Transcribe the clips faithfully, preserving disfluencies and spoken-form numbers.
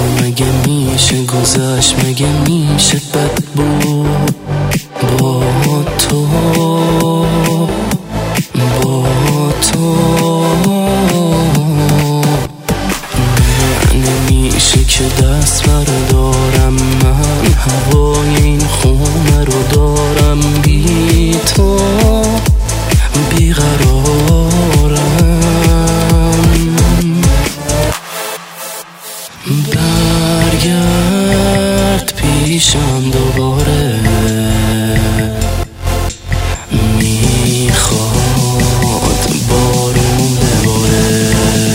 مگه میشه گذشت، مگه میشه بد بود با تو، با تو. نمیشه که دست بردارم، من هوای این خونه رو دارم. بی تو بیقرارم. برگرد پیشم دوباره، میخواد بارون بباره.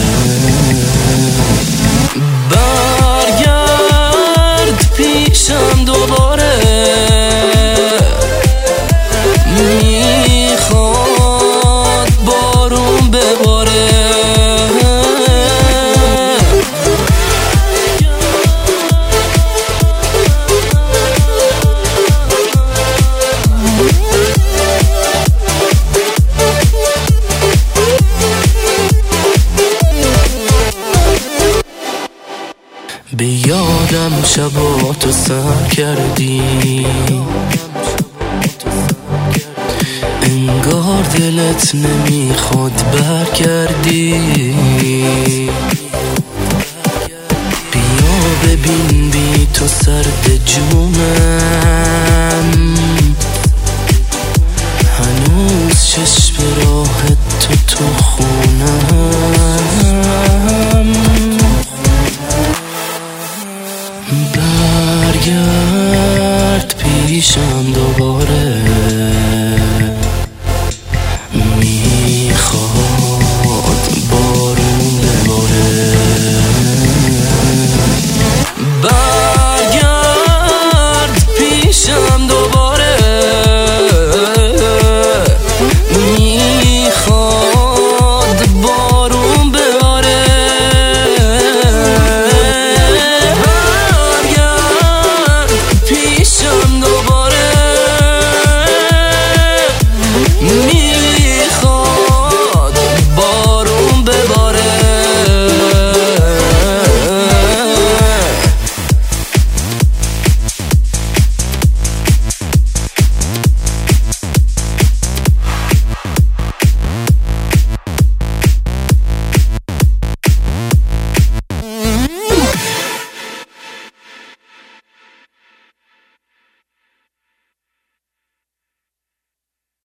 برگرد پیشم دوباره، میخواد بارون بباره. به یادم شبا تو سر کردی، انگار دلت نمیخواد برگردی. بیا ببین بی تو سرد جونم، هنوز چشم راه تو تو خونم. برگرد پیشم دوباره.